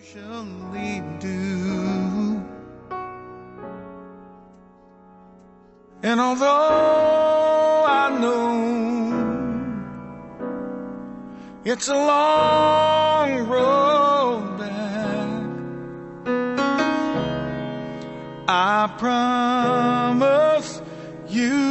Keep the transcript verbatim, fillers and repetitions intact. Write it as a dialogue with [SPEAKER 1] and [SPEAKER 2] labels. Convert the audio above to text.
[SPEAKER 1] Surely do. And although I know it's a long road back, I promise you